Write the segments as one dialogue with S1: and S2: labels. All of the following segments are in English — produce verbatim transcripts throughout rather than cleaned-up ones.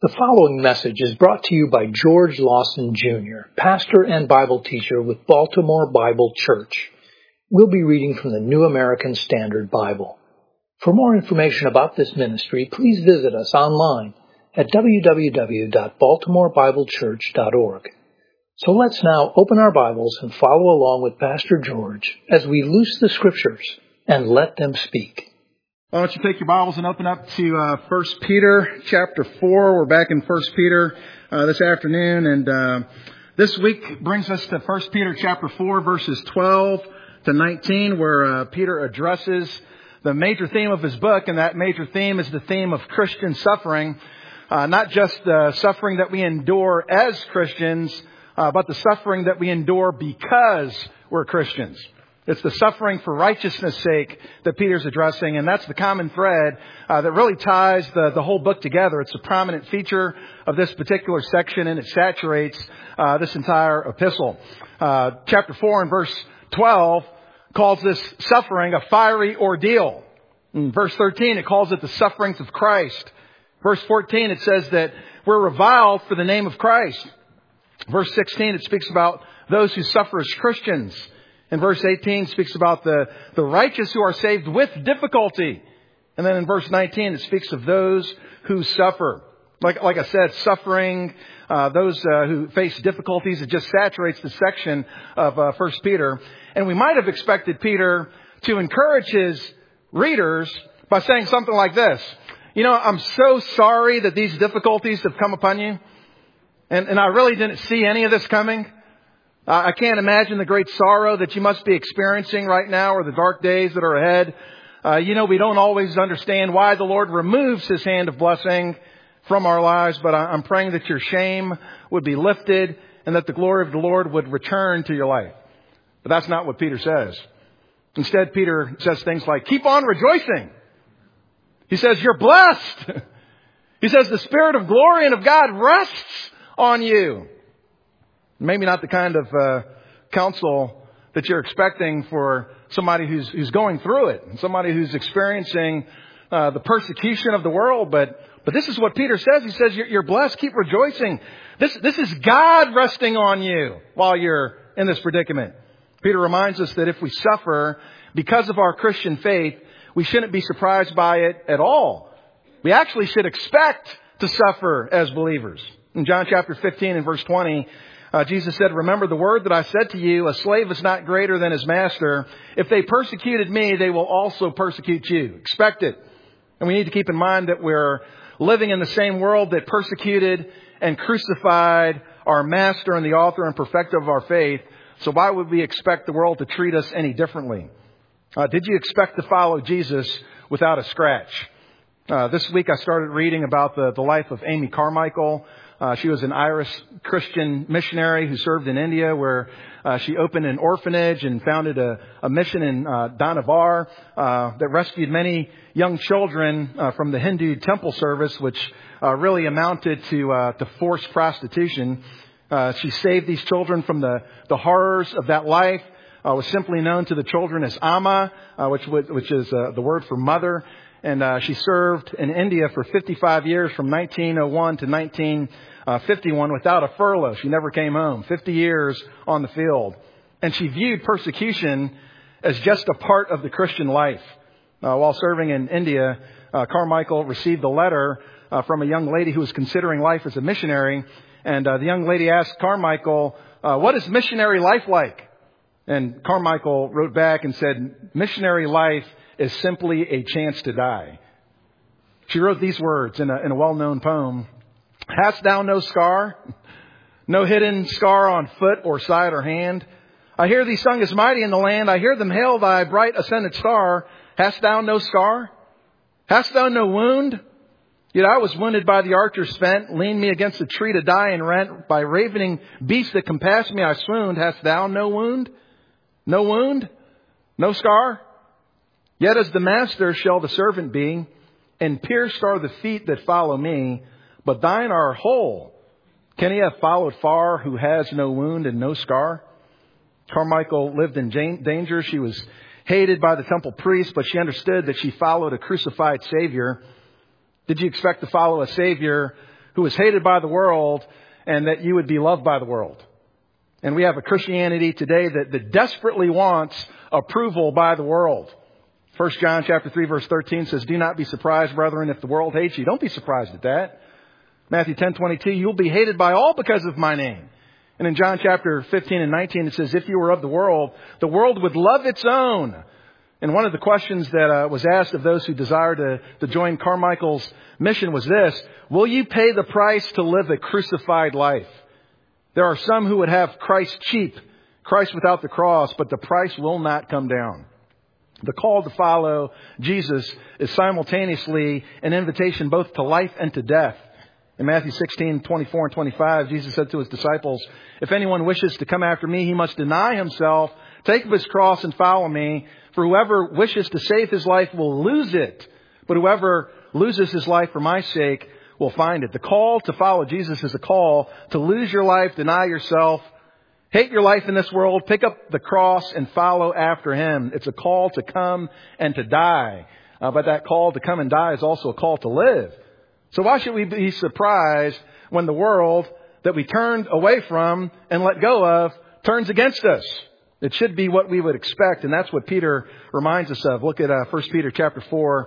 S1: The following message is brought to you by George Lawson, Junior, pastor and Bible teacher with Baltimore Bible Church. We'll be reading from the New American Standard Bible. For more information about this ministry, please visit us online at w w w dot baltimore bible church dot org. So let's now open our Bibles and follow along with Pastor George as we loose the Scriptures and let them speak.
S2: Why don't you take your Bibles and open up to uh, First Peter chapter four. We're back in First Peter uh, this afternoon, and uh, this week brings us to First Peter chapter four, verses twelve to nineteen, where uh, Peter addresses the major theme of his book, and that major theme is the theme of Christian suffering. Uh, not just the suffering that we endure as Christians, uh, but the suffering that we endure because we're Christians. It's the suffering for righteousness' sake that Peter's addressing, and that's the common thread uh, that really ties the, the whole book together. It's a prominent feature of this particular section, and it saturates uh, this entire epistle. Uh, chapter four and verse twelve calls this suffering a fiery ordeal. In verse thirteen, it calls it the sufferings of Christ. Verse fourteen, it says that we're reviled for the name of Christ. Verse sixteen, it speaks about those who suffer as Christians. In verse eighteen, it speaks about the, the righteous who are saved with difficulty. And then in verse nineteen, it speaks of those who suffer. Like, like I said, suffering, uh, those uh, who face difficulties, it just saturates the section of uh, First Peter. And we might have expected Peter to encourage his readers by saying something like this. You know, I'm so sorry that these difficulties have come upon you. And, and I really didn't see any of this coming. I can't imagine the great sorrow that you must be experiencing right now or the dark days that are ahead. Uh, you know, we don't always understand why the Lord removes His hand of blessing from our lives, but I'm praying that your shame would be lifted and that the glory of the Lord would return to your life. But that's not what Peter says. Instead, Peter says things like, keep on rejoicing. He says, you're blessed. He says, the Spirit of glory and of God rests on you. Maybe not the kind of uh, counsel that you're expecting for somebody who's who's going through it, somebody who's experiencing uh, the persecution of the world. But but this is what Peter says. He says, you're, you're blessed. Keep rejoicing. This this is God resting on you while you're in this predicament. Peter reminds us that if we suffer because of our Christian faith, we shouldn't be surprised by it at all. We actually should expect to suffer as believers. In John chapter fifteen and verse twenty, Uh, Jesus said, remember the word that I said to you, a slave is not greater than his master. If they persecuted me, they will also persecute you. Expect it. And we need to keep in mind that we're living in the same world that persecuted and crucified our master and the author and perfecter of our faith. So why would we expect the world to treat us any differently? Uh, did you expect to follow Jesus without a scratch? Uh, this week I started reading about the, the life of Amy Carmichael. Uh, she was an Irish Christian missionary who served in India, where uh, she opened an orphanage and founded a, a mission in uh, Danavar uh, that rescued many young children uh, from the Hindu temple service, which uh, really amounted to uh, to forced prostitution. Uh, she saved these children from the, the horrors of that life. Uh, was simply known to the children as Amma, uh, which which is uh, the word for mother. And uh, she served in India for fifty-five years, from nineteen oh one to nineteen fifty-one, without a furlough. She never came home. fifty years on the field. And she viewed persecution as just a part of the Christian life. Uh, while serving in India, uh, Carmichael received a letter uh, from a young lady who was considering life as a missionary. And uh, the young lady asked Carmichael, uh, what is missionary life like? And Carmichael wrote back and said, missionary life is simply a chance to die. She wrote these words in a, in a well-known poem. Hast thou no scar, no hidden scar on foot or side or hand? I hear thee sung as mighty in the land. I hear them hail thy bright ascended star. Hast thou no scar? Hast thou no wound? Yet I was wounded by the archer spent, leaned me against a tree to die and rent. By ravening beasts that compassed me I swooned. Hast thou no wound? No wound? No scar? Yet as the master shall the servant be, and pierced are the feet that follow me, but thine are whole. Can he have followed far who has no wound and no scar? Carmichael lived in danger. She was hated by the temple priest, but she understood that she followed a crucified Savior. Did you expect to follow a Savior who was hated by the world, and that you would be loved by the world. And we have a Christianity today that, that desperately wants approval by the world. First John chapter three verse thirteen says, "Do not be surprised, brethren, if the world hates you." Don't be surprised at that. Matthew ten twenty-two, "You'll be hated by all because of my name." And in John chapter fifteen and nineteen, it says, "If you were of the world, the world would love its own." And one of the questions that uh, was asked of those who desired to, to join Carmichael's mission was this: will you pay the price to live a crucified life? There are some who would have Christ cheap, Christ without the cross, but the price will not come down. The call to follow Jesus is simultaneously an invitation both to life and to death. In Matthew sixteen, twenty-four and twenty-five, Jesus said to his disciples, "If anyone wishes to come after me, he must deny himself, take up his cross and follow me. For whoever wishes to save his life will lose it. But whoever loses his life for my sake will find it." The call to follow Jesus is a call to lose your life, deny yourself, hate your life in this world, pick up the cross and follow after him. It's a call to come and to die. Uh, but that call to come and die is also a call to live. So why should we be surprised when the world that we turned away from and let go of turns against us? It should be what we would expect, and that's what Peter reminds us of. Look at uh, First Peter chapter four.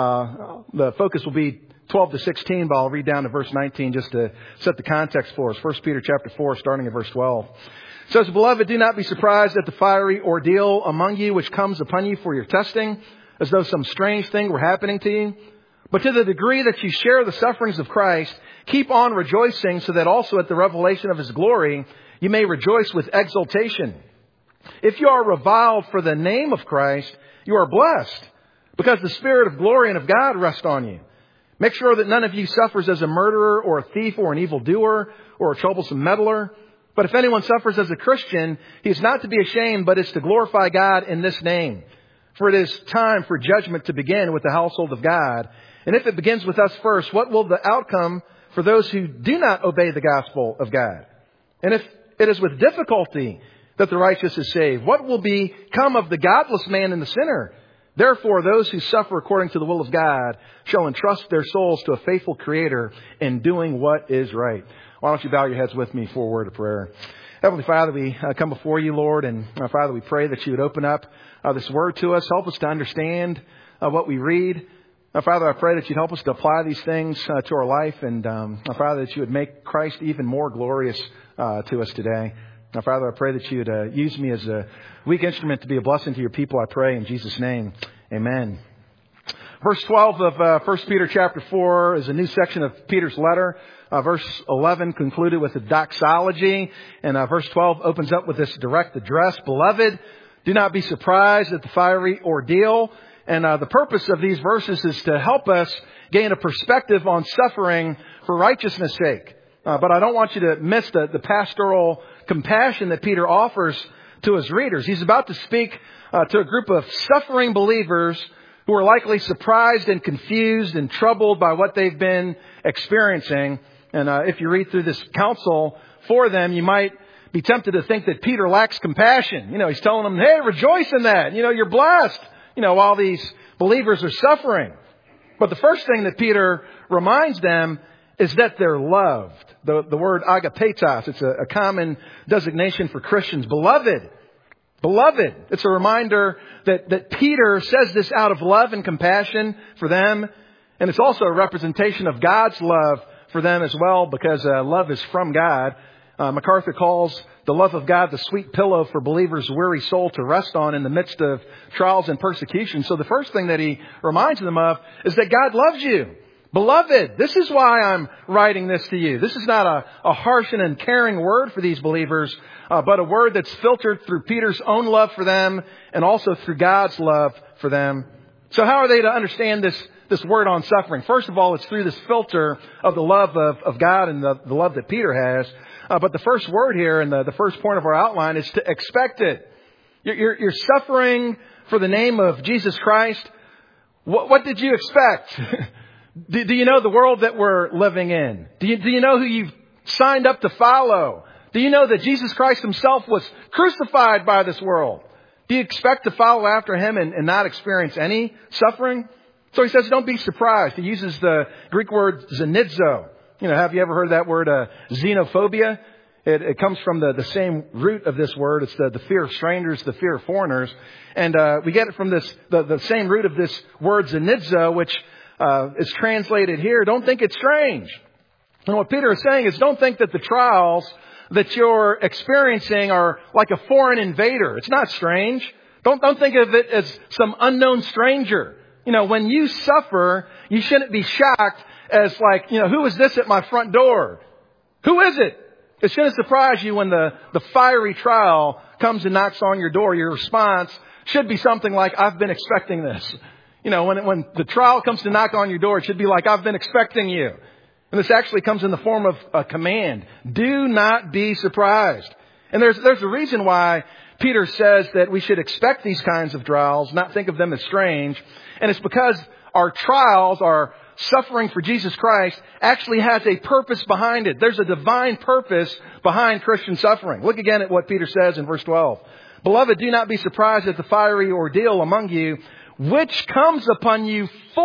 S2: Uh, the focus will be twelve to sixteen, but I'll read down to verse nineteen just to set the context for us. First Peter chapter four, starting at verse twelve. It says, "Beloved, do not be surprised at the fiery ordeal among you which comes upon you for your testing, as though some strange thing were happening to you. But to the degree that you share the sufferings of Christ, keep on rejoicing, so that also at the revelation of his glory you may rejoice with exultation. If you are reviled for the name of Christ, you are blessed, because the Spirit of glory and of God rests on you. Make sure that none of you suffers as a murderer or a thief or an evildoer or a troublesome meddler. But if anyone suffers as a Christian, he is not to be ashamed, but is to glorify God in this name. For it is time for judgment to begin with the household of God. And if it begins with us first, what will the outcome for those who do not obey the gospel of God? And if it is with difficulty that the righteous is saved, what will become of the godless man and the sinner? Therefore, those who suffer according to the will of God shall entrust their souls to a faithful Creator in doing what is right." Why don't you bow your heads with me for a word of prayer? Heavenly Father, we uh, come before you, Lord, and uh, Father, we pray that you would open up uh, this word to us. Help us to understand uh, what we read. Uh, Father, I pray that you'd help us to apply these things uh, to our life, and um, uh, Father, that you would make Christ even more glorious uh, to us today. Now, Father, I pray that you would uh, use me as a weak instrument to be a blessing to your people. I pray in Jesus' name. Amen. Verse twelve of uh, First Peter chapter four is a new section of Peter's letter. Uh, verse eleven concluded with a doxology, and uh, verse twelve opens up with this direct address. "Beloved, do not be surprised at the fiery ordeal." And uh, the purpose of these verses is to help us gain a perspective on suffering for righteousness' sake. Uh, but I don't want you to miss the, the pastoral compassion that Peter offers to his readers. He's about to speak uh, to a group of suffering believers who are likely surprised and confused and troubled by what they've been experiencing. And uh, if you read through this counsel for them, you might be tempted to think that Peter lacks compassion. You know, he's telling them, hey, rejoice in that. You know, you're blessed, you know, while these believers are suffering. But the first thing that Peter reminds them is that they're loved. The, the word agapetos, it's a, a common designation for Christians. Beloved. Beloved. It's a reminder that, that Peter says this out of love and compassion for them. And it's also a representation of God's love for them as well, because uh, love is from God. Uh, MacArthur calls the love of God the sweet pillow for believers' weary soul to rest on in the midst of trials and persecution. So the first thing that he reminds them of is that God loves you. Beloved, this is why I'm writing this to you. This is not a, a harsh and uncaring word for these believers, uh, but a word that's filtered through Peter's own love for them and also through God's love for them. So how are they to understand this, this word on suffering? First of all, it's through this filter of the love of, of God and the, the love that Peter has. Uh, but the first word here and the, the first point of our outline is to expect it. You're, you're, you're suffering for the name of Jesus Christ. What, what did you expect? Do, do you know the world that we're living in? Do you, do you know who you've signed up to follow? Do you know that Jesus Christ himself was crucified by this world? Do you expect to follow after him and, and not experience any suffering? So he says, don't be surprised. He uses the Greek word zenidzo. You know, have you ever heard that word, uh, xenophobia? It, it comes from the, the same root of this word. It's the, the fear of strangers, the fear of foreigners. And, uh, we get it from this, the, the same root of this word, zenidzo, which, uh, is translated here. Don't think it's strange. And what Peter is saying is don't think that the trials that you're experiencing are like a foreign invader. It's not strange. Don't, don't think of it as some unknown stranger. You know, when you suffer, you shouldn't be shocked as like, you know, who is this at my front door? Who is it? It shouldn't surprise you when the, the fiery trial comes and knocks on your door. Your response should be something like, I've been expecting this. You know, when, when the trial comes to knock on your door, it should be like, I've been expecting you. And this actually comes in the form of a command. Do not be surprised. And there's, there's a reason why Peter says that we should expect these kinds of trials, not think of them as strange. And it's because our trials, our suffering for Jesus Christ, actually has a purpose behind it. There's a divine purpose behind Christian suffering. Look again at what Peter says in verse twelve. Beloved, do not be surprised at the fiery ordeal among you, which comes upon you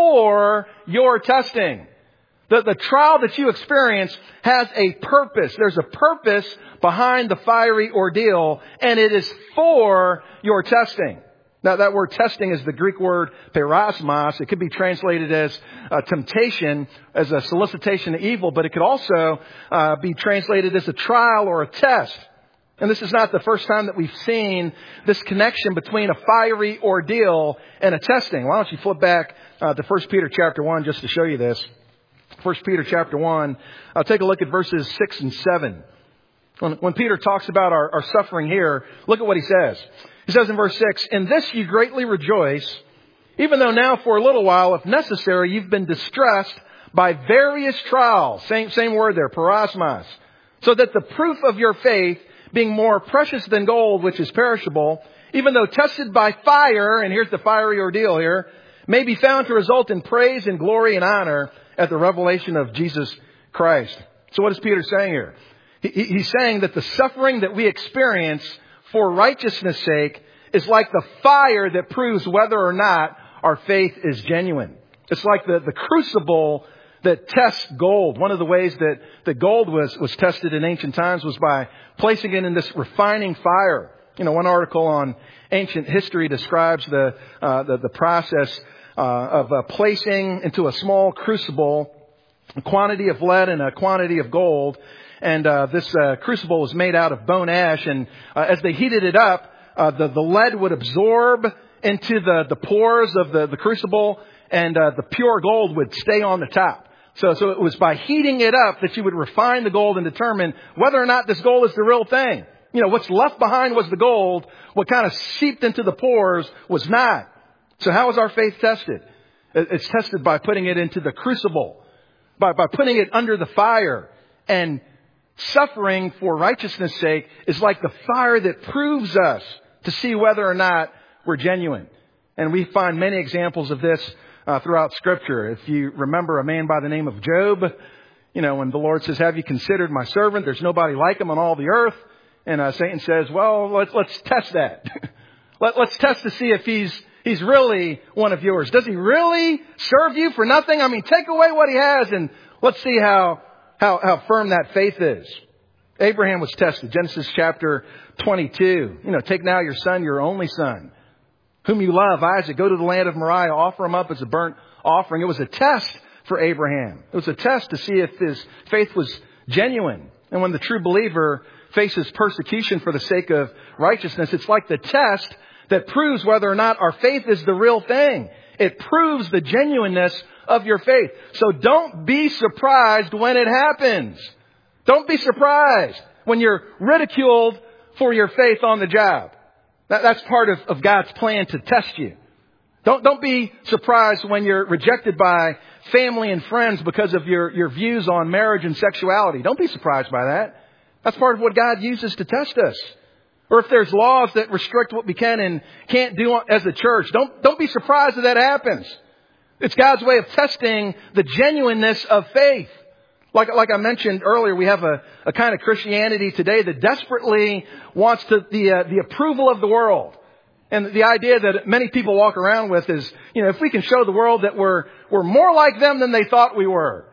S2: for your testing. The, the trial that you experience has a purpose. There's a purpose behind the fiery ordeal, and it is for your testing. Now, that word testing is the Greek word perasmos. It could be translated as uh, temptation, as a solicitation to evil, but it could also uh, be translated as a trial or a test. And this is not the first time that we've seen this connection between a fiery ordeal and a testing. Why don't you flip back uh, to First Peter chapter one just to show you this. First Peter chapter one, I'll take a look at verses six and seven. When, when Peter talks about our, our suffering here, look at what he says. He says in verse six, in this you greatly rejoice, even though now for a little while, if necessary, you've been distressed by various trials. Same, same word there, parasmos. So that the proof of your faith, being more precious than gold, which is perishable, even though tested by fire, and here's the fiery ordeal here, may be found to result in praise and glory and honor at the revelation of Jesus Christ. So what is Peter saying here? He, he's saying that the suffering that we experience for righteousness' sake is like the fire that proves whether or not our faith is genuine. It's like the, the crucible that tests gold. One of the ways that, that gold was, was tested in ancient times was by placing it in this refining fire. You know, one article on ancient history describes the, uh, the, the process uh, of uh, placing into a small crucible a quantity of lead and a quantity of gold. And uh, this uh, crucible was made out of bone ash. And uh, as they heated it up, uh, the, the lead would absorb into the, the pores of the, the crucible, and uh, the pure gold would stay on the top. So, so it was by heating it up that you would refine the gold and determine whether or not this gold is the real thing. You know, what's left behind was the gold. What kind of seeped into the pores was not. So how is our faith tested? It's tested by putting it into the crucible, by, by putting it under the fire. And suffering for righteousness' sake is like the fire that proves us to see whether or not we're genuine. And we find many examples of this uh, throughout Scripture. If you remember a man by the name of Job, you know, when the Lord says, have you considered my servant? There's nobody like him on all the earth. And uh, Satan says, well, let's, let's test that. Let, let's test to see if he's he's really one of yours. Does he really serve you for nothing? I mean, take away what he has and let's see how how, how firm that faith is. Abraham was tested. Genesis chapter twenty-two. You know, take now your son, your only son, whom you love, Isaac. Go to the land of Moriah. Offer him up as a burnt offering. It was a test for Abraham. It was a test to see if his faith was genuine. And when the true believer faces persecution for the sake of righteousness, it's like the test that proves whether or not our faith is the real thing. It proves the genuineness of your faith. So don't be surprised when it happens. Don't be surprised when you're ridiculed for your faith on the job. That, that's part of, of God's plan to test you. Don't, don't be surprised when you're rejected by family and friends because of your, your views on marriage and sexuality. Don't be surprised by that. That's part of what God uses to test us. Or if there's laws that restrict what we can and can't do as a church, don't, don't be surprised that that happens. It's God's way of testing the genuineness of faith. Like, like I mentioned earlier, we have a, a kind of Christianity today that desperately wants to, the, uh, the approval of the world. And the idea that many people walk around with is, you know, if we can show the world that we're, we're more like them than they thought we were,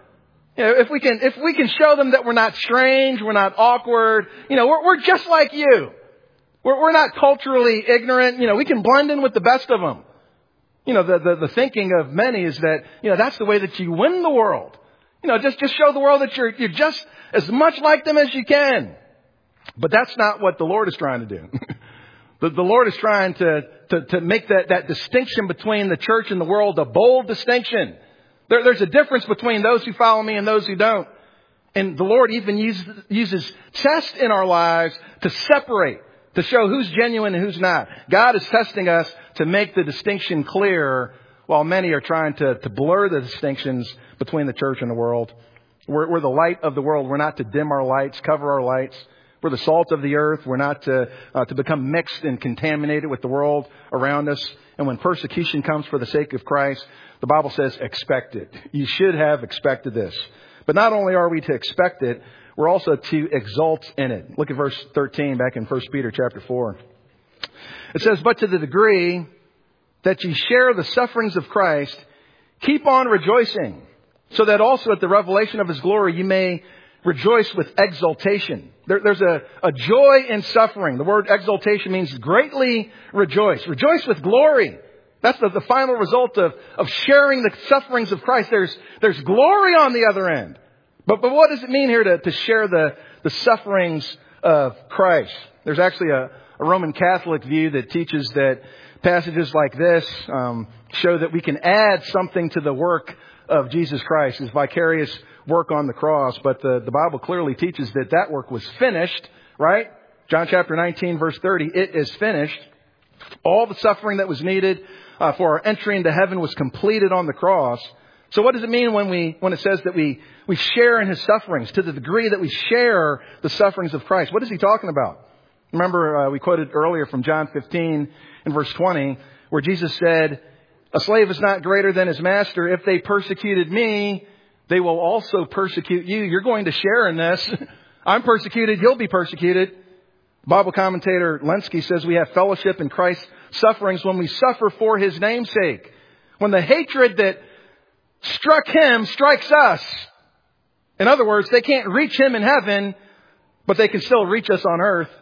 S2: You know, if we can, if we can show them that we're not strange, we're not awkward, you know, we're, we're just like you. We're, we're not culturally ignorant. You know, we can blend in with the best of them. You know, the, the, the thinking of many is that, you know, that's the way that you win the world. You know, just, just show the world that you're, you're just as much like them as you can. But that's not what the Lord is trying to do. the, the Lord is trying to, to, to make that, that distinction between the church and the world a bold distinction. There, there's a difference between those who follow me and those who don't. And the Lord even uses, uses tests in our lives to separate, to show who's genuine and who's not. God is testing us to make the distinction clear, while many are trying to, to blur the distinctions between the church and the world. We're, we're the light of the world. We're not to dim our lights, cover our lights. We're the salt of the earth. We're not to, uh, to become mixed and contaminated with the world around us. And when persecution comes for the sake of Christ, the Bible says expect it. You should have expected this. But not only are we to expect it, we're also to exult in it. Look at verse thirteen back in First Peter chapter four. It says, but to the degree that ye share the sufferings of Christ, keep on rejoicing, so that also at the revelation of His glory you may rejoice with exultation. There, there's a, a joy in suffering. The word exultation means greatly rejoice. Rejoice with glory. That's the, the final result of, of sharing the sufferings of Christ. There's, there's glory on the other end. But, but what does it mean here to, to share the, the sufferings of Christ? There's actually a, a Roman Catholic view that teaches that passages like this um, show that we can add something to the work of Jesus Christ, His vicarious work on the cross. But the, the Bible clearly teaches that that work was finished, right? John chapter nineteen, verse thirty, it is finished. All the suffering that was needed uh, for our entry into heaven was completed on the cross. So what does it mean when we when it says that we, we share in His sufferings, to the degree that we share the sufferings of Christ? What is He talking about? Remember, uh, we quoted earlier from John fifteen in verse twenty, where Jesus said, a slave is not greater than his master. If they persecuted me, they will also persecute you. You're going to share in this. I'm persecuted. You'll be persecuted. Bible commentator Lenski says we have fellowship in Christ's sufferings when we suffer for His name's sake. When the hatred that struck Him strikes us. In other words, they can't reach Him in heaven, but they can still reach us on earth.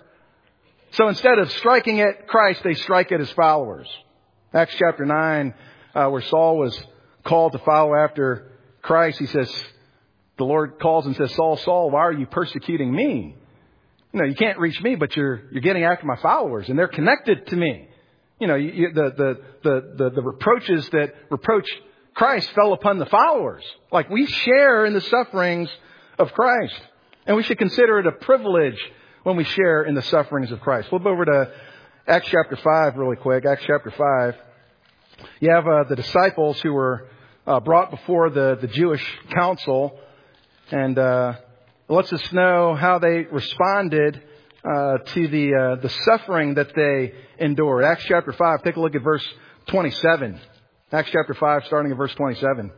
S2: So instead of striking at Christ, they strike at His followers. Acts chapter nine, uh, where Saul was called to follow after Christ, he says, the Lord calls and says, Saul, Saul, why are you persecuting me? You know, you can't reach me, but you're you're getting after my followers, and they're connected to me. You know, you, you, the, the the the the reproaches that reproach Christ fell upon the followers. Like, we share in the sufferings of Christ, and we should consider it a privilege when we share in the sufferings of Christ. Flip over to Acts chapter five really quick. Acts chapter five. You have uh, the disciples who were uh, brought before the the Jewish council, and uh, it lets us know how they responded uh, to the uh, the suffering that they endured. Acts chapter five. Take a look at verse twenty-seven. Acts chapter five, starting at verse twenty-seven.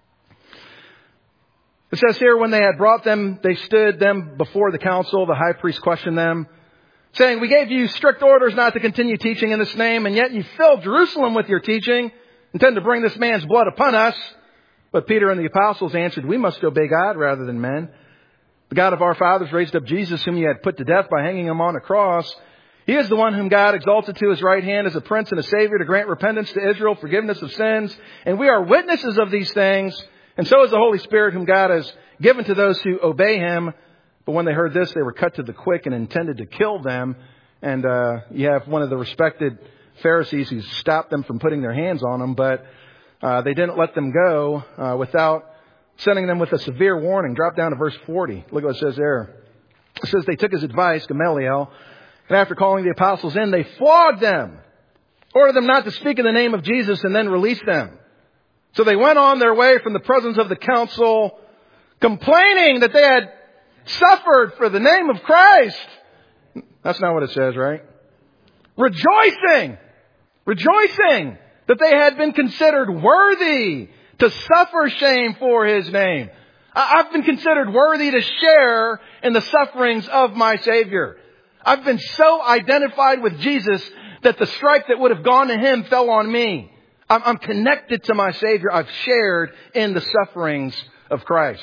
S2: It says here, when they had brought them, they stood them before the council. The high priest questioned them, saying, we gave you strict orders not to continue teaching in this name, and yet you filled Jerusalem with your teaching, intend to bring this man's blood upon us. But Peter and the apostles answered, we must obey God rather than men. The God of our fathers raised up Jesus, whom you had put to death by hanging Him on a cross. He is the one whom God exalted to His right hand as a prince and a savior to grant repentance to Israel, forgiveness of sins. And we are witnesses of these things. And so is the Holy Spirit, whom God has given to those who obey Him. But when they heard this, they were cut to the quick and intended to kill them. And uh, you have one of the respected Pharisees who stopped them from putting their hands on them. But uh, they didn't let them go uh, without sending them with a severe warning. Drop down to verse forty. Look what it says there. It says they took his advice, Gamaliel, and after calling the apostles in, they flogged them, ordered them not to speak in the name of Jesus, and then released them. So they went on their way from the presence of the council, complaining that they had suffered for the name of Christ. That's not what it says, right? Rejoicing, rejoicing that they had been considered worthy to suffer shame for His name. I've been considered worthy to share in the sufferings of my Savior. I've been so identified with Jesus that the strike that would have gone to Him fell on me. I'm connected to my Savior. I've shared in the sufferings of Christ.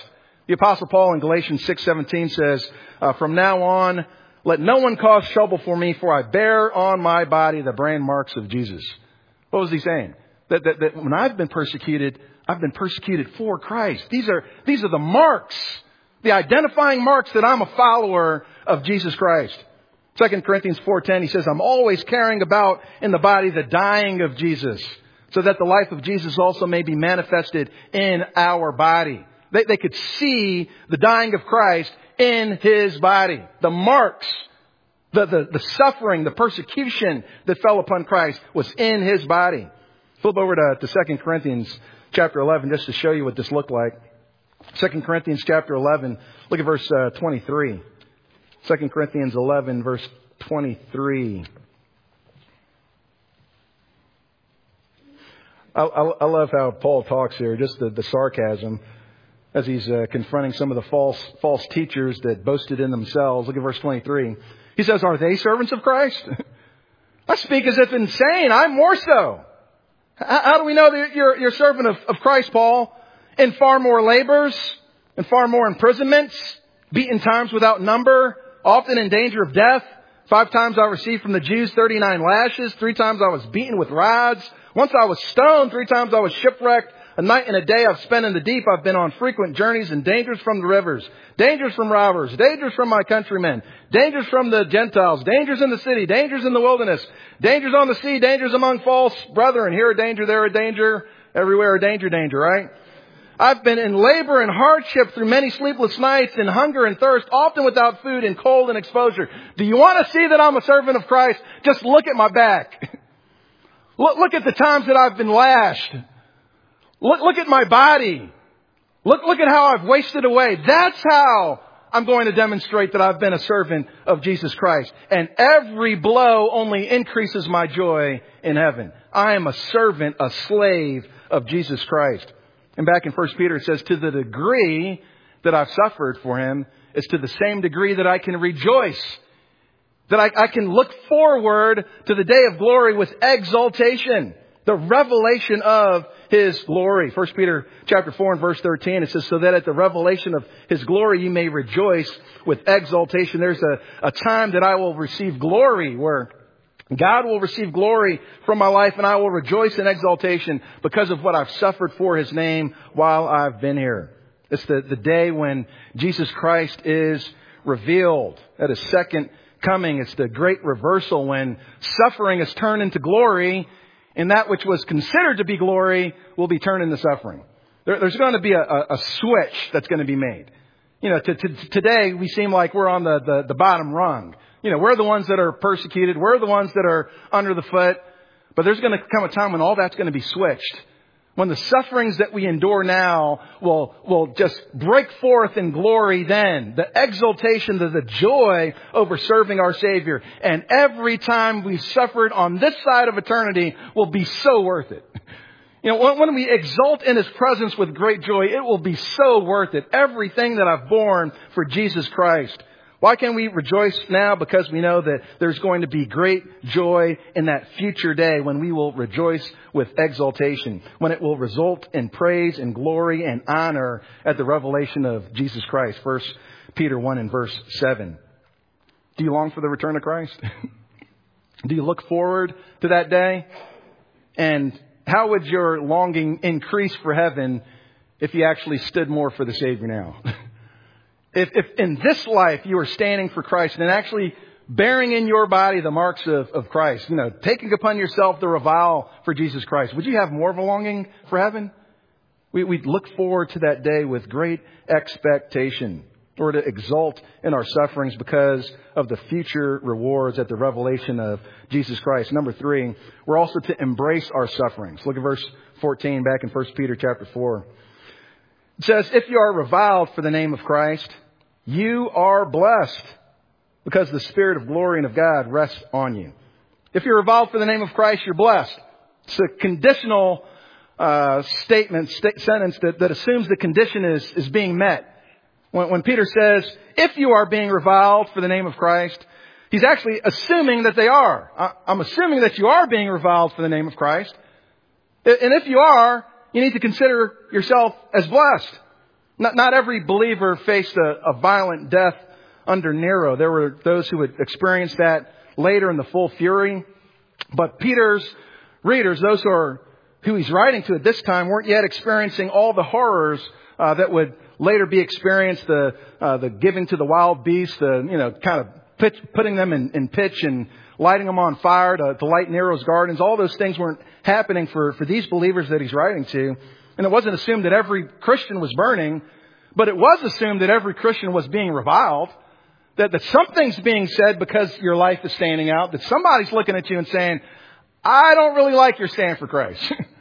S2: The Apostle Paul in Galatians six seventeen says, uh, from now on, let no one cause trouble for me, for I bear on my body the brand marks of Jesus. What was he saying? That, that, that when I've been persecuted, I've been persecuted for Christ. These are, these are the marks, the identifying marks that I'm a follower of Jesus Christ. Second Corinthians four ten, he says, I'm always carrying about in the body the dying of Jesus, so that the life of Jesus also may be manifested in our body. They, they could see the dying of Christ in His body. The marks, the, the, the suffering, the persecution that fell upon Christ was in His body. Flip over to, to Second Corinthians chapter eleven just to show you what this looked like. Second Corinthians chapter eleven, look at verse uh, twenty-three. Second Corinthians eleven, verse twenty-three. I, I, I love how Paul talks here, just the, the sarcasm as he's uh, confronting some of the false false teachers that boasted in themselves. Look at verse twenty-three. He says, are they servants of Christ? I speak as if insane. I'm more so. How, how do we know that you're, you're a servant of, of Christ, Paul? In far more labors, in far more imprisonments, beaten times without number, often in danger of death. Five times I received from the Jews thirty-nine lashes. Three times I was beaten with rods. Once I was stoned. Three times I was shipwrecked. A night and a day I've spent in the deep. I've been on frequent journeys and dangers from the rivers, dangers from robbers, dangers from my countrymen, dangers from the Gentiles, dangers in the city, dangers in the wilderness, dangers on the sea, dangers among false brethren. Here a danger, there a danger, everywhere a danger, danger, right? I've been in labor and hardship through many sleepless nights, in hunger and thirst, often without food, in cold and exposure. Do you want to see that I'm a servant of Christ? Just look at my back. Look, look at the times that I've been lashed. Look, look at my body. Look, look at how I've wasted away. That's how I'm going to demonstrate that I've been a servant of Jesus Christ. And every blow only increases my joy in heaven. I am a servant, a slave of Jesus Christ. And back in First Peter, it says, to the degree that I've suffered for Him, it's to the same degree that I can rejoice. That I, I can look forward to the day of glory with exultation. The revelation of His glory. First Peter chapter four and verse thirteen, it says, so that at the revelation of His glory you may rejoice with exultation. There's a, a time that I will receive glory, where God will receive glory from my life, and I will rejoice in exultation because of what I've suffered for His name while I've been here. It's the, the day when Jesus Christ is revealed at His second coming. It's the great reversal when suffering is turned into glory, and that which was considered to be glory will be turned into suffering. There, there's going to be a, a, a switch that's going to be made. You know, to, to, today we seem like we're on the, the, the bottom rung. You know, we're the ones that are persecuted. We're the ones that are under the foot. But there's going to come a time when all that's going to be switched. When the sufferings that we endure now will, will just break forth in glory then. The exultation, the, the joy over serving our Savior. And every time we've suffered on this side of eternity will be so worth it. You know, when, when we exult in His presence with great joy, it will be so worth it. Everything that I've borne for Jesus Christ. Why can we rejoice now? Because we know that there's going to be great joy in that future day when we will rejoice with exultation, when it will result in praise and glory and honor at the revelation of Jesus Christ. First Peter one and verse seven. Do you long for the return of Christ? Do you look forward to that day? And how would your longing increase for heaven if you actually stood more for the Savior now? If, if in this life you are standing for Christ and actually bearing in your body the marks of, of Christ, you know, taking upon yourself the revile for Jesus Christ, would you have more of a longing for heaven? We, we'd look forward to that day with great expectation, or to exult in our sufferings because of the future rewards at the revelation of Jesus Christ. Number three, we're also to embrace our sufferings. Look at verse fourteen back in First Peter chapter four. It says, if you are reviled for the name of Christ, you are blessed because the Spirit of glory and of God rests on you. If you're reviled for the name of Christ, you're blessed. It's a conditional uh, statement, st- sentence that, that assumes the condition is, is being met. When, when Peter says, if you are being reviled for the name of Christ, he's actually assuming that they are. I, I'm assuming that you are being reviled for the name of Christ. And if you are, you need to consider yourself as blessed. Not, not every believer faced a, a violent death under Nero. There were those who would experience that later in the full fury. But Peter's readers, those who are who he's writing to at this time, weren't yet experiencing all the horrors uh, that would later be experienced, the uh, the giving to the wild beasts, the you know kind of pitch, putting them in, in pitch and lighting them on fire to, to light Nero's gardens. All those things weren't happening for, for these believers that he's writing to. And it wasn't assumed that every Christian was burning, but it was assumed that every Christian was being reviled, that, that something's being said because your life is standing out, that somebody's looking at you and saying, I don't really like your stand for Christ.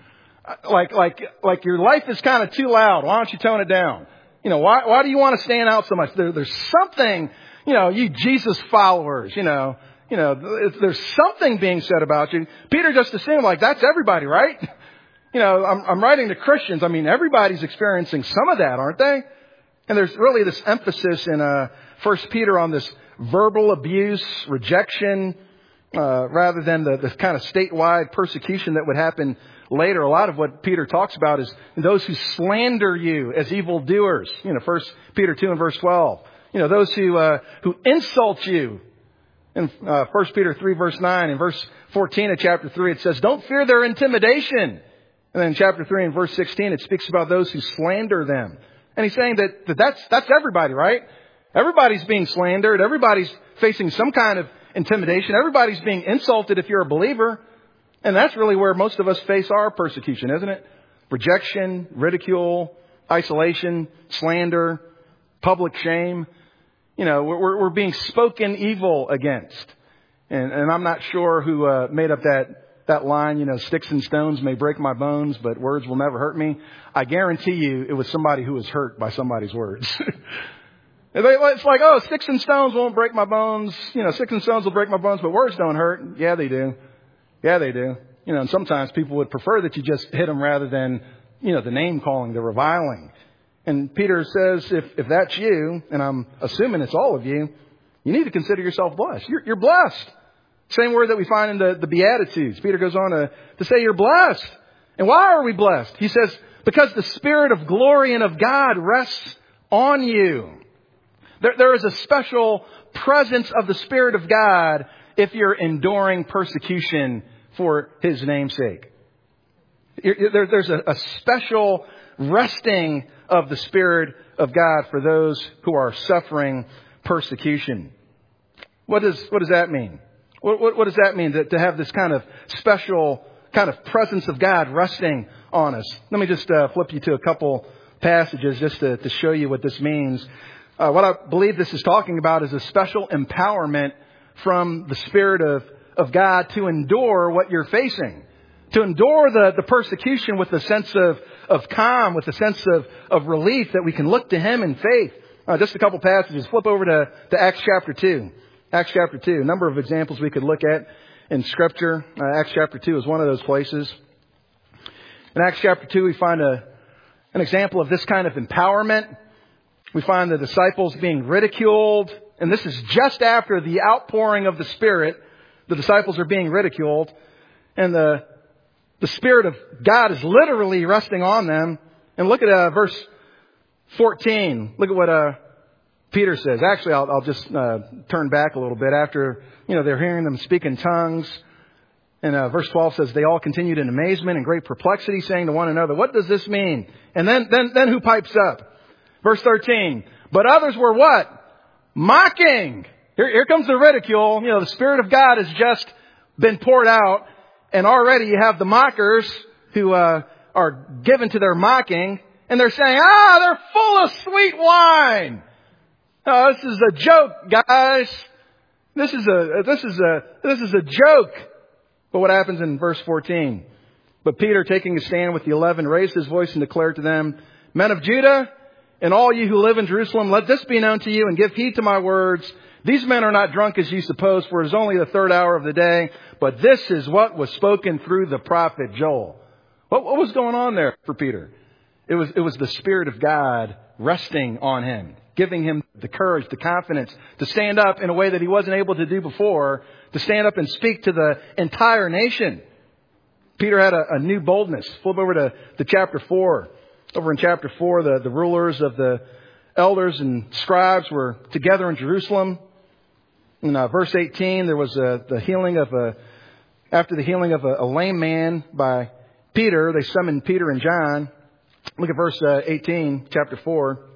S2: like, like, like your life is kind of too loud. Why don't you tone it down? You know, why, why do you want to stand out so much? There, there's something, you know, you Jesus followers, you know, you know, there's something being said about you. Peter just assumed like that's everybody, right? You know, I'm, I'm writing to Christians. I mean, everybody's experiencing some of that, aren't they? And there's really this emphasis in uh, First Peter on this verbal abuse, rejection, uh, rather than the, the kind of statewide persecution that would happen later. A lot of what Peter talks about is those who slander you as evildoers. You know, First Peter two and verse twelve. You know, those who uh, who insult you. In uh, First Peter three verse nine and verse fourteen of chapter three, it says, don't fear their intimidation. And then in chapter three and verse sixteen, it speaks about those who slander them. And he's saying that, that that's, that's everybody, right? Everybody's being slandered. Everybody's facing some kind of intimidation. Everybody's being insulted if you're a believer. And that's really where most of us face our persecution, isn't it? Rejection, ridicule, isolation, slander, public shame. You know, we're, we're being spoken evil against. And, and I'm not sure who uh, made up that that line, you know, sticks and stones may break my bones, but words will never hurt me. I guarantee you it was somebody who was hurt by somebody's words. It's like, oh, sticks and stones won't break my bones. You know, sticks and stones will break my bones, but words don't hurt. Yeah, they do. Yeah, they do. You know, and sometimes people would prefer that you just hit them rather than, you know, the name calling, the reviling. And Peter says, if, if that's you, and I'm assuming it's all of you, you need to consider yourself blessed. You're, you're blessed. Same word that we find in the, the Beatitudes. Peter goes on to, to say you're blessed. And why are we blessed? He says, because the Spirit of glory and of God rests on you. There, there is a special presence of the Spirit of God if you're enduring persecution for His name's sake. There, there's a, a special resting of the Spirit of God for those who are suffering persecution. What does, what does that mean? What, what, what does that mean to, to have this kind of special kind of presence of God resting on us? Let me just uh, flip you to a couple passages just to, to show you what this means. Uh, what I believe this is talking about is a special empowerment from the Spirit of, of God to endure what you're facing. To endure the, the persecution with a sense of, of calm, with a sense of, of relief that we can look to Him in faith. Uh, just a couple passages. Flip over to, to Acts chapter two. Acts chapter two. A number of examples we could look at in Scripture. Uh, Acts chapter two is one of those places. In Acts chapter two, we find a, an example of this kind of empowerment. We find the disciples being ridiculed. And this is just after the outpouring of the Spirit. The disciples are being ridiculed. And the, the Spirit of God is literally resting on them. And look at uh, verse fourteen. Look at what uh, Peter says. Actually, I'll, I'll just uh, turn back a little bit. After, you know, they're hearing them speak in tongues. And uh, verse twelve says, they all continued in amazement and great perplexity, saying to one another, what does this mean? And then, then, then who pipes up? Verse thirteen. But others were what? Mocking. Here, here comes the ridicule. You know, the Spirit of God has just been poured out. And already you have the mockers who uh, are given to their mocking. And they're saying, ah, they're full of sweet wine. Oh, this is a joke, guys. This is a, this is a, this is a joke. But what happens in verse fourteen? But Peter, taking a stand with the eleven, raised his voice and declared to them, men of Judah, and all you who live in Jerusalem, let this be known to you and give heed to my words. These men are not drunk as you suppose, for it is only the third hour of the day. But this is what was spoken through the prophet Joel. What, what was going on there for Peter? It was, it was the Spirit of God resting on him, giving him the courage, the confidence to stand up in a way that he wasn't able to do before, to stand up and speak to the entire nation. Peter had a, a new boldness. Flip over to, to chapter four. Over in chapter four, the, the rulers of the elders and scribes were together in Jerusalem. In uh, verse eighteen, there was a, the healing of a, after the healing of a, a lame man by Peter, they summoned Peter and John. Look at verse uh, eighteen, chapter four.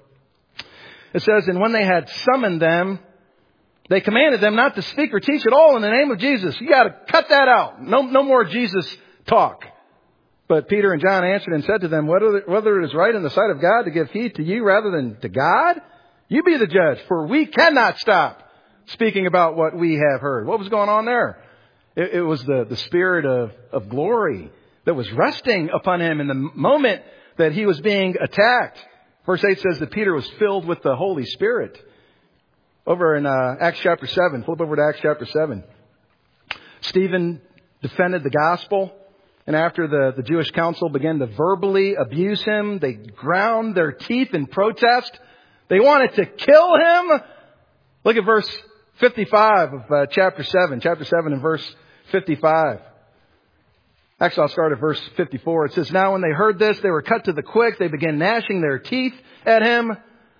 S2: It says, and when they had summoned them, they commanded them not to speak or teach at all in the name of Jesus. You got to cut that out. No, no more Jesus talk. But Peter and John answered and said to them, whether, whether it is right in the sight of God to give heed to you rather than to God, you be the judge, for we cannot stop speaking about what we have heard. What was going on there? It, it was the, the spirit of, of glory that was resting upon him in the moment that he was being attacked. Verse eight says that Peter was filled with the Holy Spirit. Over in uh, Acts chapter seven, flip over to Acts chapter seven. Stephen defended the gospel. And after the, the Jewish council began to verbally abuse him, they ground their teeth in protest. They wanted to kill him. Look at verse fifty-five of uh, chapter seven. Chapter seven and verse fifty-five. Actually, I'll start at verse fifty-four. It says, now when they heard this, they were cut to the quick. They began gnashing their teeth at him.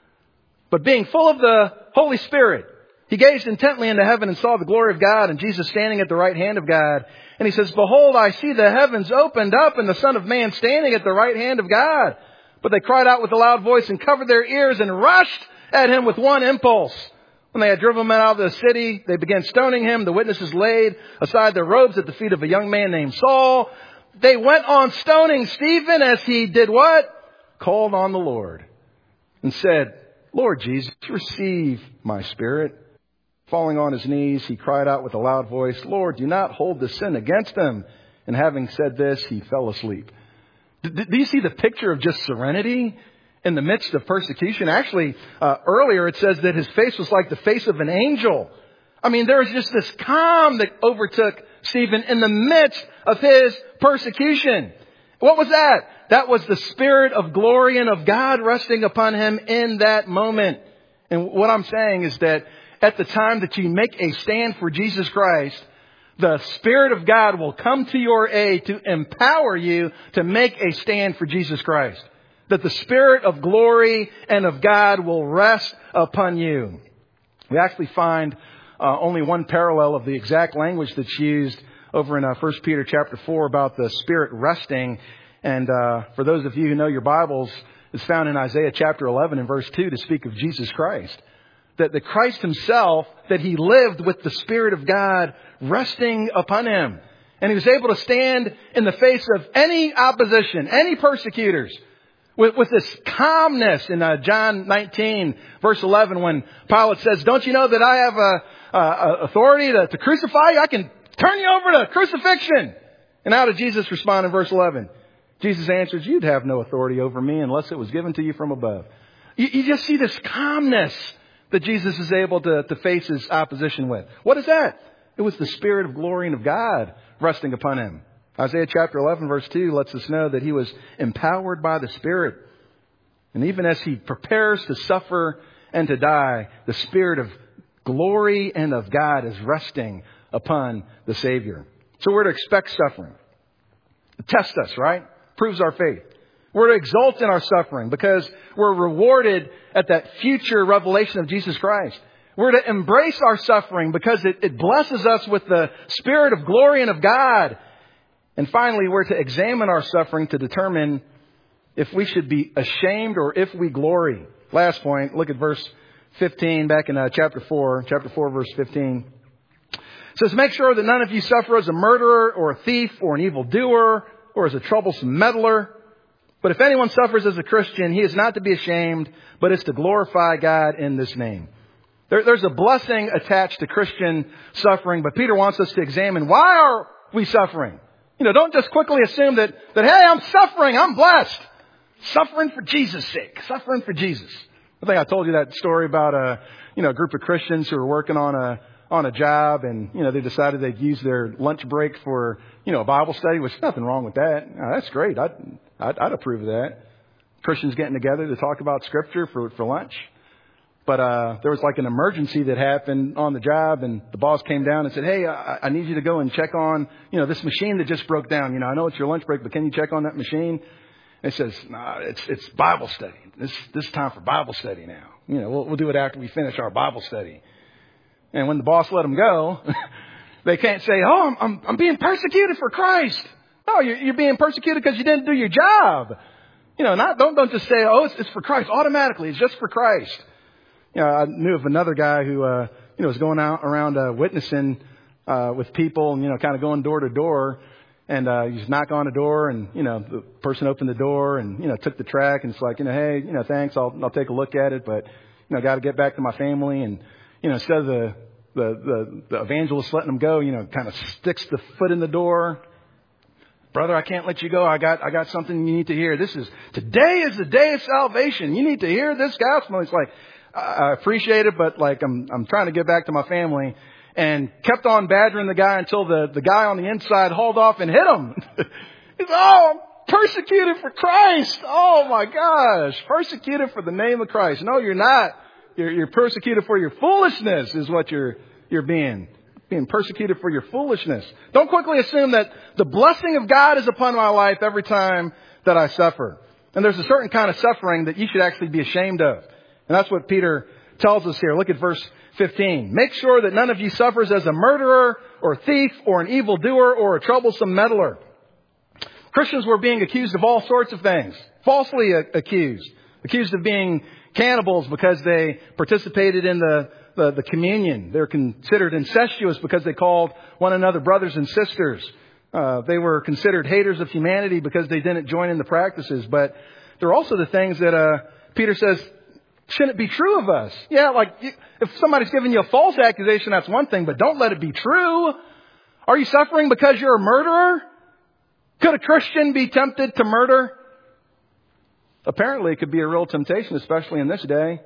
S2: But being full of the Holy Spirit, he gazed intently into heaven and saw the glory of God and Jesus standing at the right hand of God. And he says, behold, I see the heavens opened up and the Son of Man standing at the right hand of God. But they cried out with a loud voice and covered their ears and rushed at him with one impulse. When they had driven him out of the city, they began stoning him. The witnesses laid aside their robes at the feet of a young man named Saul. They went on stoning Stephen as he did what? Called on the Lord and said, Lord Jesus, receive my spirit. Falling on his knees, he cried out with a loud voice, Lord, do not hold this sin against them. And having said this, he fell asleep. Do, do you see the picture of just serenity in the midst of persecution? Actually, uh, earlier it says that his face was like the face of an angel. I mean, there was just this calm that overtook Stephen in the midst of his persecution. What was that? That was the Spirit of glory and of God resting upon him in that moment. And what I'm saying is that at the time that you make a stand for Jesus Christ, the Spirit of God will come to your aid to empower you to make a stand for Jesus Christ. That the Spirit of glory and of God will rest upon you. We actually find uh, only one parallel of the exact language that's used over in uh, First Peter chapter four about the Spirit resting. And uh, for those of you who know your Bibles, it's found in Isaiah chapter eleven and verse two to speak of Jesus Christ. That the Christ himself, that he lived with the Spirit of God resting upon him. And he was able to stand in the face of any opposition, any persecutors, with, with this calmness in uh, John nineteen, verse eleven, when Pilate says, don't you know that I have a, a authority to, to crucify you? I can turn you over to crucifixion. And how did Jesus respond in verse eleven? Jesus answers, you'd have no authority over me unless it was given to you from above. You, you just see this calmness that Jesus is able to, to face his opposition with. What is that? It was the Spirit of glory and of God resting upon him. Isaiah chapter eleven verse two lets us know that he was empowered by the Spirit. And even as he prepares to suffer and to die, the Spirit of glory and of God is resting upon the Savior. So we're to expect suffering. It tests us, right? Proves our faith. We're to exult in our suffering because we're rewarded at that future revelation of Jesus Christ. We're to embrace our suffering because it, it blesses us with the Spirit of glory and of God. And finally, we're to examine our suffering to determine if we should be ashamed or if we glory. Last point, look at verse fifteen back in uh, chapter four, chapter four, verse fifteen. It says, make sure that none of you suffer as a murderer or a thief or an evildoer or as a troublesome meddler. But if anyone suffers as a Christian, he is not to be ashamed, but is to glorify God in this name. There, there's a blessing attached to Christian suffering, but Peter wants us to examine, why are we suffering? You know, don't just quickly assume that, that, hey, I'm suffering, I'm blessed. Suffering for Jesus' sake. Suffering for Jesus. I think I told you that story about a, you know, a group of Christians who were working on a, on a job and, you know, they decided they'd use their lunch break for, you know, a Bible study, which nothing wrong with that. Oh, that's great. I'd, I'd, I'd approve of that. Christians getting together to talk about Scripture for, for lunch. But, uh, there was like an emergency that happened on the job and the boss came down and said, hey, I, I need you to go and check on, you know, this machine that just broke down. You know, I know it's your lunch break, but can you check on that machine? And he says, nah, it's, it's Bible study. This, this is time for Bible study now. You know, we'll, we'll do it after we finish our Bible study. And when the boss let them go, they can't say, oh, I'm, I'm, I'm being persecuted for Christ. No, you're, you're being persecuted because you didn't do your job. You know, not, don't, don't just say, oh, it's, it's for Christ. Automatically, it's just for Christ. You know, I knew of another guy who, uh, you know, was going out around, uh, witnessing, uh, with people and, you know, kind of going door to door. And, uh, you just knock on the door and, you know, the person opened the door and, you know, took the track and it's like, you know, hey, you know, thanks. I'll, I'll take a look at it. But, you know, got to get back to my family. And, you know, instead of the, the, the, the evangelist letting them go, you know, kind of sticks the foot in the door. Brother, I can't let you go. I got, I got something you need to hear. This is, today is the day of salvation. You need to hear this gospel. It's like, I appreciate it, but like, I'm, I'm trying to get back to my family. And kept on badgering the guy until the, the guy on the inside hauled off and hit him. He's, oh, I'm persecuted for Christ. Oh my gosh. Persecuted for the name of Christ. No, you're not. You're, you're persecuted for your foolishness is what you're, you're being. Being persecuted for your foolishness. Don't quickly assume that the blessing of God is upon my life every time that I suffer. And there's a certain kind of suffering that you should actually be ashamed of. And that's what Peter tells us here. Look at verse fifteen. Make sure that none of you suffers as a murderer or thief or an evildoer or a troublesome meddler. Christians were being accused of all sorts of things. Falsely accused. Accused of being cannibals because they participated in the, the, the communion. They're considered incestuous because they called one another brothers and sisters. Uh, they were considered haters of humanity because they didn't join in the practices. But there are also the things that uh, Peter says shouldn't be true of us. Yeah, like if somebody's giving you a false accusation, that's one thing, but don't let it be true. Are you suffering because you're a murderer? Could a Christian be tempted to murder? Apparently, it could be a real temptation, especially in this day.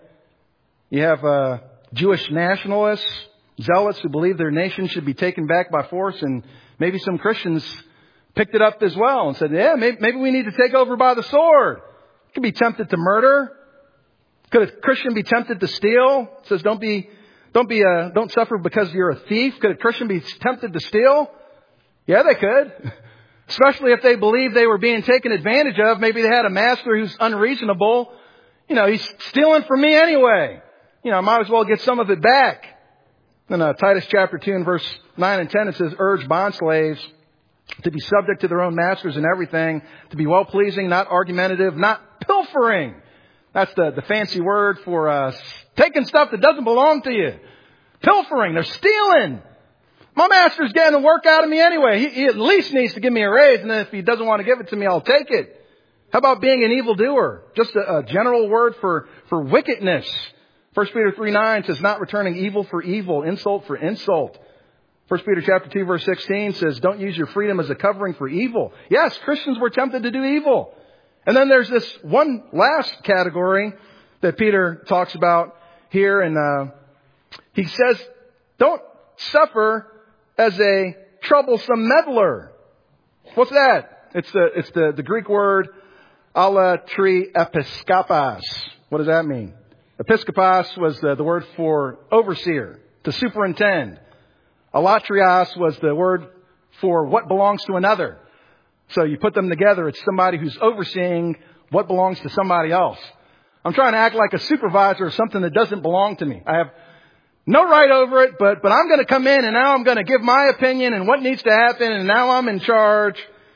S2: You have uh, Jewish nationalists, zealots who believe their nation should be taken back by force, and maybe some Christians picked it up as well and said, yeah, maybe, maybe we need to take over by the sword. You could be tempted to murder. Could a Christian be tempted to steal? It says don't be, don't be, uh, don't suffer because you're a thief. Could a Christian be tempted to steal? Yeah, they could. Especially if they believed they were being taken advantage of. Maybe they had a master who's unreasonable. You know, he's stealing from me anyway. You know, I might as well get some of it back. In uh, Titus chapter two and verse nine and ten, it says, urge bondslaves to be subject to their own masters in everything, to be well-pleasing, not argumentative, not pilfering. That's the, the fancy word for uh, taking stuff that doesn't belong to you. Pilfering. They're stealing. My master's getting the work out of me anyway. He, he at least needs to give me a raise. And then if he doesn't want to give it to me, I'll take it. How about being an evildoer? Just a, a general word for, for wickedness. First Peter three nine says, not returning evil for evil, insult for insult. First Peter chapter two verse sixteen says, don't use your freedom as a covering for evil. Yes, Christians were tempted to do evil. And then there's this one last category that Peter talks about here. And uh, he says, don't suffer as a troublesome meddler. What's that? It's the, it's the, the Greek word alatri episkopos. What does that mean? Episkopos was the, the word for overseer, to superintend. Alatrios was the word for what belongs to another. So you put them together, it's somebody who's overseeing what belongs to somebody else. I'm trying to act like a supervisor of something that doesn't belong to me. I have no right over it, but, but I'm going to come in and now I'm going to give my opinion and what needs to happen, and now I'm in charge.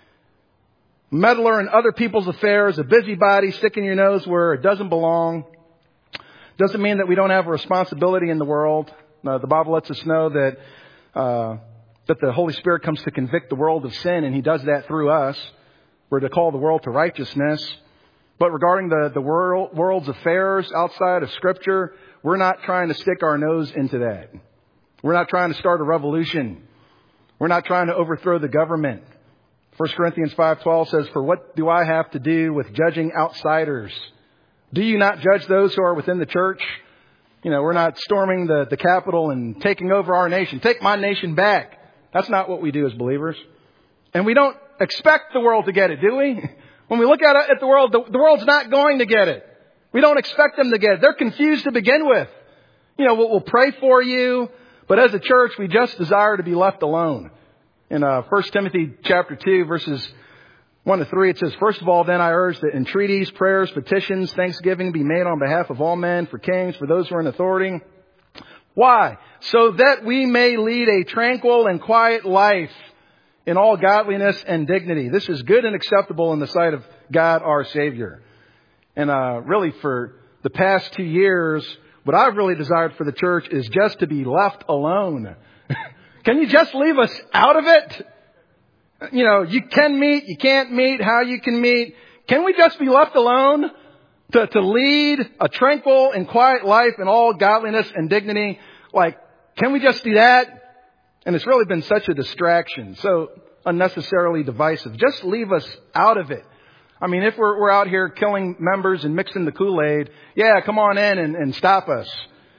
S2: Meddler in other people's affairs, a busybody, sticking your nose where it doesn't belong. Doesn't mean that we don't have a responsibility in the world. Uh, the Bible lets us know that uh, that the Holy Spirit comes to convict the world of sin, and He does that through us. We're to call the world to righteousness. But regarding the, the world, world's affairs outside of Scripture, we're not trying to stick our nose into that. We're not trying to start a revolution. We're not trying to overthrow the government. First Corinthians five twelve says, for what do I have to do with judging outsiders? Do you not judge those who are within the church? You know, we're not storming the, the Capitol and taking over our nation. Take my nation back. That's not what we do as believers. And we don't expect the world to get it, do we? When we look at, it, at the world, the, the world's not going to get it. We don't expect them to get it. They're confused to begin with. You know, we'll, we'll pray for you, but as a church, we just desire to be left alone. In uh, First Timothy chapter two, verses one to three, it says, first of all, then I urge that entreaties, prayers, petitions, thanksgiving be made on behalf of all men, for kings, for those who are in authority. Why? So that we may lead a tranquil and quiet life in all godliness and dignity. This is good and acceptable in the sight of God our Savior. And uh, really for the past two years, what I've really desired for the church is just to be left alone. Can you just leave us out of it? You know, you can meet, you can't meet, how you can meet. Can we just be left alone to, to lead a tranquil and quiet life in all godliness and dignity? Like, can we just do that? And it's really been such a distraction, so unnecessarily divisive. Just leave us out of it. I mean, if we're, we're out here killing members and mixing the Kool-Aid, yeah, come on in and, and stop us.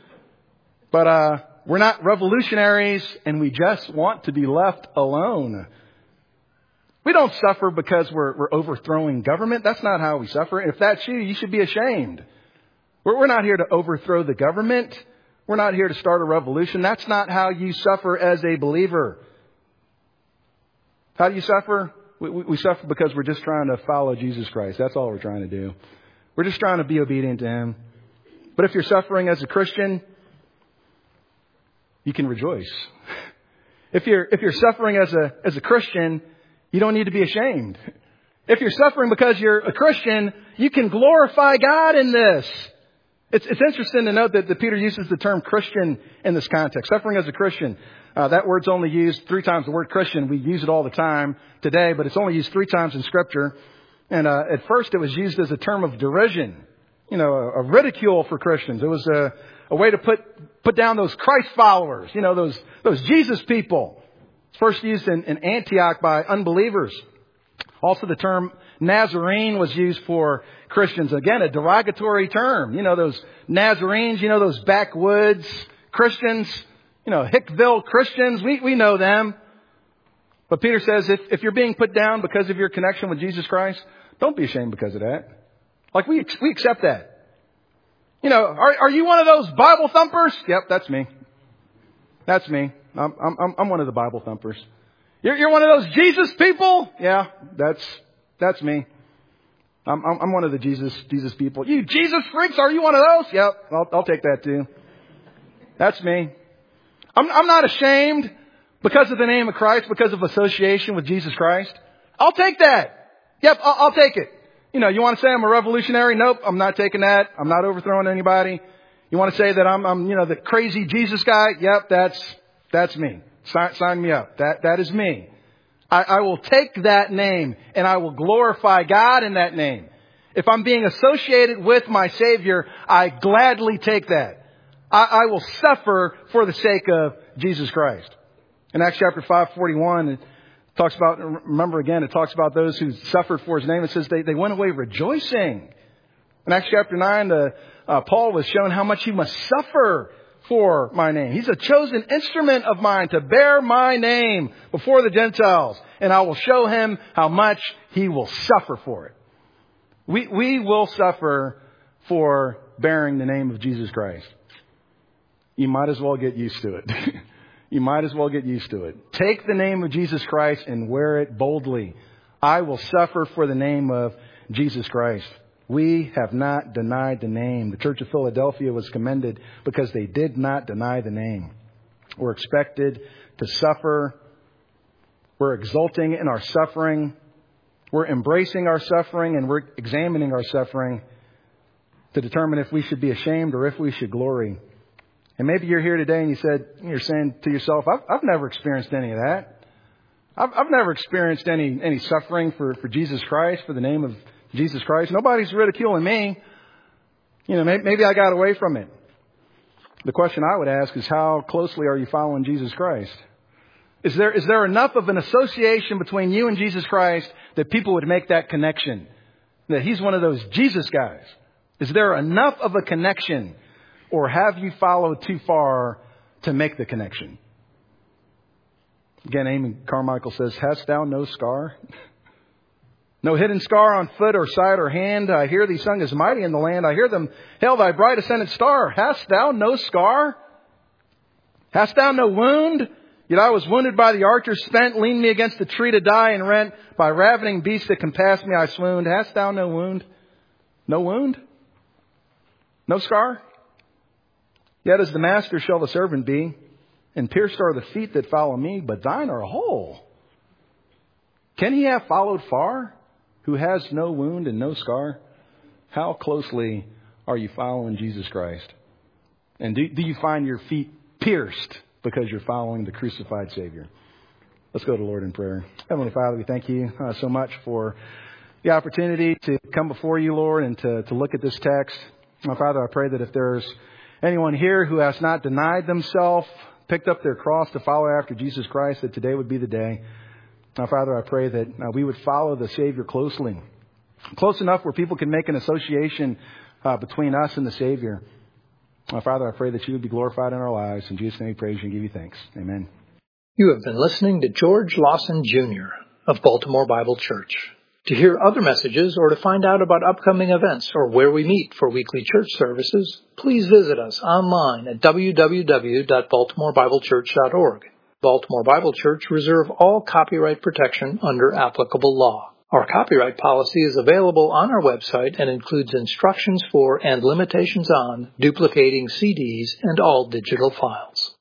S2: But uh we're not revolutionaries, and we just want to be left alone. We don't suffer because we're, we're overthrowing government. That's not how we suffer. If that's you, you should be ashamed. We're, we're not here to overthrow the government. We're not here to start a revolution. That's not how you suffer as a believer. How do you suffer? We, we, we suffer because we're just trying to follow Jesus Christ. That's all we're trying to do. We're just trying to be obedient to Him. But if you're suffering as a Christian, you can rejoice. If you're, if you're suffering as a, as a Christian, you don't need to be ashamed. If you're suffering because you're a Christian, you can glorify God in this. It's, it's interesting to note that, that Peter uses the term Christian in this context. Suffering as a Christian. Uh, that word's only used three times. The word Christian, we use it all the time today, but it's only used three times in Scripture. And uh, at first it was used as a term of derision. You know, a, a ridicule for Christians. It was a, a way to put put down those Christ followers. You know, those those Jesus people. It's first used in, in Antioch by unbelievers. Also, the term Nazarene was used for Christians. Again, a derogatory term. You know, those Nazarenes, you know, those backwoods Christians, you know, Hickville Christians. We, we know them. But Peter says if, if you're being put down because of your connection with Jesus Christ, don't be ashamed because of that. Like, we, we accept that. You know, are, are you one of those Bible thumpers? Yep, that's me. That's me. I'm, I'm, I'm one of the Bible thumpers. You're, you're one of those Jesus people? Yeah, that's, that's me. I'm, I'm, I'm one of the Jesus, Jesus people. You Jesus freaks, are you one of those? Yep, I'll, I'll take that too. That's me. I'm, I'm not ashamed because of the name of Christ, because of association with Jesus Christ. I'll take that. Yep, I'll, I'll take it. You know, you want to say I'm a revolutionary? Nope, I'm not taking that. I'm not overthrowing anybody. You want to say that I'm, I'm, you know, the crazy Jesus guy? Yep, that's, that's me. Sign, sign me up. That, that is me. I, I will take that name and I will glorify God in that name. If I'm being associated with my Savior, I gladly take that. I, I will suffer for the sake of Jesus Christ. In Acts chapter five forty-one, it talks about, remember again, it talks about those who suffered for His name. It says they, they went away rejoicing. In Acts chapter nine, the, uh, Paul was shown how much he must suffer for my name. He's a chosen instrument of mine to bear my name before the Gentiles. And I will show him how much he will suffer for it. We, we will suffer for bearing the name of Jesus Christ. You might as well get used to it. You might as well get used to it. Take the name of Jesus Christ and wear it boldly. I will suffer for the name of Jesus Christ. We have not denied the name. The Church of Philadelphia was commended because they did not deny the name. We're expected to suffer. We're exulting in our suffering. We're embracing our suffering, and we're examining our suffering to determine if we should be ashamed or if we should glory. And maybe you're here today and you said, you're saying to yourself, I've, I've never experienced any of that. I've, I've never experienced any, any suffering for, for Jesus Christ, for the name of Jesus Christ. Nobody's ridiculing me. You know, maybe, maybe I got away from it. The question I would ask is, how closely are you following Jesus Christ? Is there, is there enough of an association between you and Jesus Christ that people would make that connection? That He's one of those Jesus guys? Is there enough of a connection? Or have you followed too far to make the connection? Again, Amy Carmichael says, hast thou no scar? No hidden scar on foot or side or hand. I hear thee sung as mighty in the land. I hear them hail thy bright ascended star. Hast thou no scar? Hast thou no wound? Yet I was wounded by the archer, spent, leaned me against the tree to die, and rent by ravening beasts that compassed me. I swooned. Hast thou no wound? No wound? No scar? Yet as the master shall the servant be, and pierced are the feet that follow me, but thine are whole. Can he have followed far, who has no wound and no scar? How closely are you following Jesus Christ? And do, do you find your feet pierced because you're following the crucified Savior? Let's go to the Lord in prayer. Heavenly Father, we thank you uh, so much for the opportunity to come before you, Lord, and to, to look at this text. My Father, I pray that if there's anyone here who has not denied themselves, picked up their cross to follow after Jesus Christ, that today would be the day. Now, Father, I pray that uh, we would follow the Savior closely, close enough where people can make an association uh, between us and the Savior. Now, Father, I pray that you would be glorified in our lives. In Jesus' name we praise you and give you thanks. Amen.
S1: You have been listening to George Lawson Junior of Baltimore Bible Church. To hear other messages or to find out about upcoming events or where we meet for weekly church services, please visit us online at w w w dot baltimore bible church dot org. Baltimore Bible Church reserve all copyright protection under applicable law. Our copyright policy is available on our website and includes instructions for and limitations on duplicating C Ds and all digital files.